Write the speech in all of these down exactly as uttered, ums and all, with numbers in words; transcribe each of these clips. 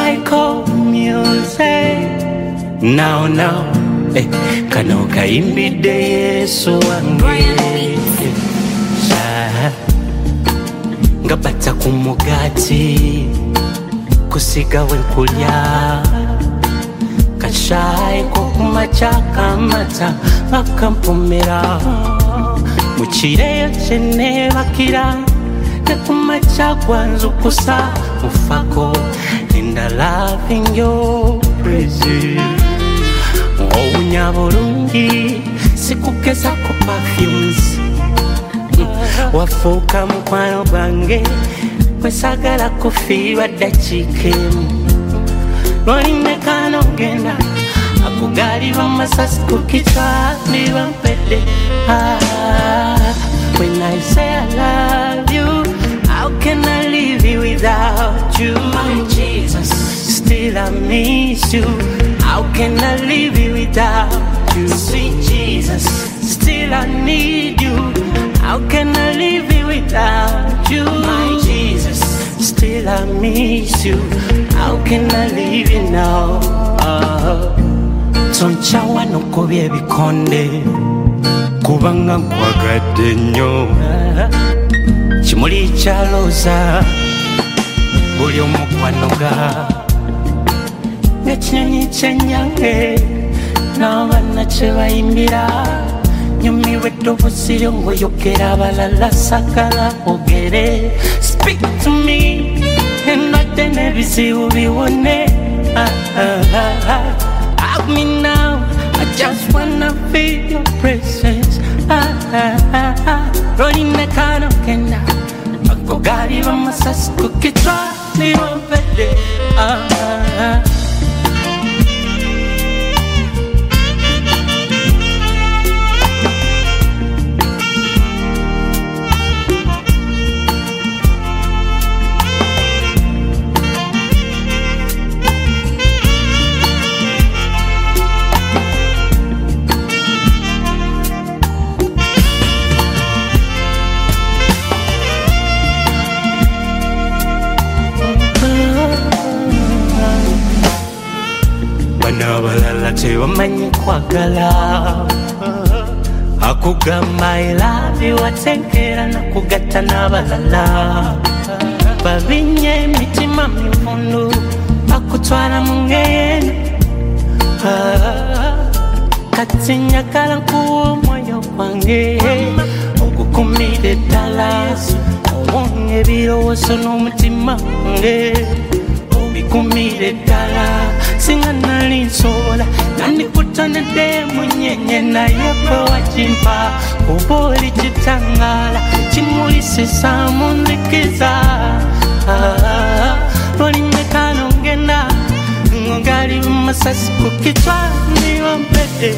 psycho music. Now now eh, kano kaimbide Yesu wange ngabata kumugati kusiga wenkulya kashai kukumachaka mata akampumira muchireyo chene bakira nekumacha nzukusa mufako and I loving your praise. Oh nyaburungi sikukeza ko perfumes wafuka mkwano bange kwesagala kufiwa dachikemu Lori mekano genda akugali wa masasi kukichwa niwa mpede. Ah, when I say I love you, how can I live without you? My Jesus, still I miss you. How can I live without you? Sweet Jesus, still I need you. How can I live without you? My Jesus, still I miss you. How can I live you now? Uh, Tonchawa no kubye bikonde kubanga nkwagadde nnyo kimuli kyaloza buli omukwanoga ng'ekinyonyi ky'ennyange n'abaana kye bayimbira nyumirwa eddoboozi lyo ng'oyogera abalala sagala ogere. Speak to me endwadde n'ebizibu biwone. Hug me now, I just wanna feel your presence. Ah, ah, ah. Rolling the car of Kenya, I go gari wa masas cookie try me one bed. Ah, ah. Nabalala tebamanyi kwagala akugamba I love you atenkera nakugatta n'abalala babinye emitima mivundu akutwala mu ngendo kati njagala nkuwa omwoyo gwange ogukumire ddala obonye ebirowoozo n'omutima gwange obikumire ddala singa nali nsobola nandikutonedde munyenye naye kwe wakimpa oba oli kitangala kimulisisa munzikiza. Loli mekano ngenda ngali masasi kukichwa niwa mpede.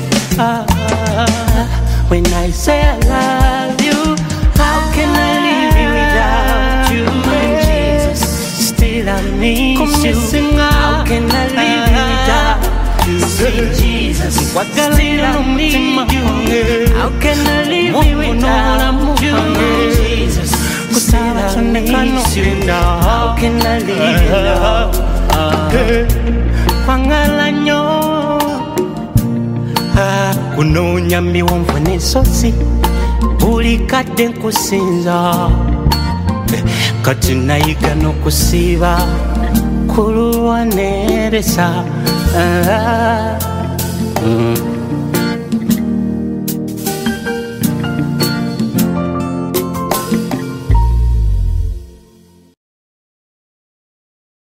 When I say I love you, how can I live without you? My Jesus, still I miss you. How can I live without you? Sweet Jesus, still I need you. How can I live without you? Jesus, still I miss you. How can I live without you? Kwangala nyo kuno nyambi wonvu n'ensozi buli kadde nkusinza kati nayiga n'okusiiba kululwa neresa. Ah, mm.